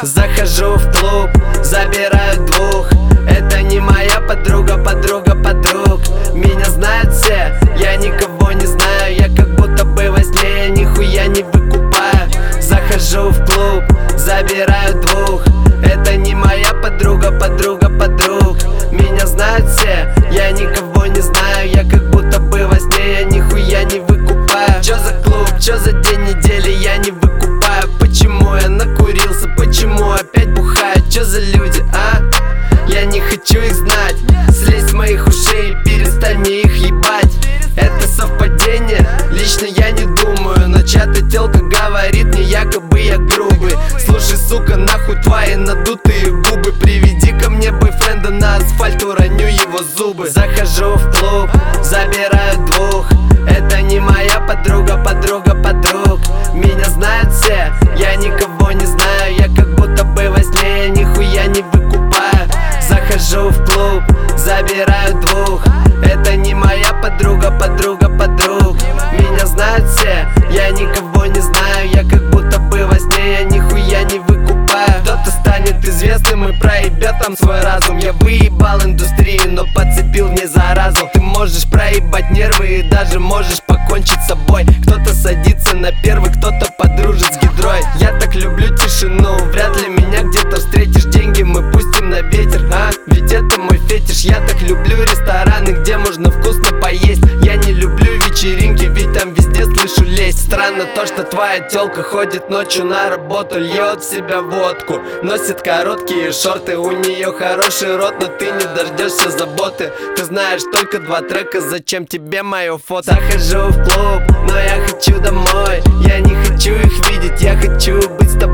Захожу в клуб, забираю двух. Это не моя подруга, подруга подруг. Меня знают все, я никого не знаю. Я как будто бы во сне, я нихуя не выкупаю. Захожу в клуб, забираю двух. Это не моя подруга, подруга подруг. Меня знают все, я никого не знаю. Я как будто бы во сне, я нихуя не выкупаю. Чё за клуб, чё за день недели, я не выкупаю. Почему я накурился, почему опять бухаю? Чё за люди, а? Я не хочу их знать. Слезь с моих ушей и перестань мне их ебать. Это совпадение? Лично я не думаю. Но чья-то телка говорит мне, якобы я грубый. Слушай, сука, нахуй твои надутые губы. Приведи ко мне бойфренда, на асфальт уроню его зубы. Захожу в клуб, забираю двух. Это не моя подруга, подруга подруг. Меня знают все, я никого не знаю. Я как будто бы во сне, я нихуя не выкупаю. Захожу в клуб, забираю двух. Это не моя подруга, подруга подруг. Меня знают все, я никого не знаю. Я как будто бы во сне, я нихуя не выкупаю. Кто-то станет известным и проебет там свой разум. Я выебал индустрию, но подцепил не заразу. Ты можешь проебать нервы и даже можешь покончить с собой. Кто-то садится на первый, кто-то подружит с гидрой. Я так люблю тишину, вряд ли меня где-то встретишь. Деньги мы пустим на ветер, а? Ведь это мой фетиш. Я так люблю рестораны, где можно вкусно поесть. Я не люблю вечеринки, ведь там везде слышу лезть. Странно то, что твоя тёлка ходит ночью на работу, льет в себя водку, носит короткие шорты. У нее хороший рот, но ты не дождешься заботы. Ты знаешь только 2 трека, зачем тебе мое фото? Захожу в клуб, но я хочу домой. Я не хочу их видеть, я хочу быть с тобой.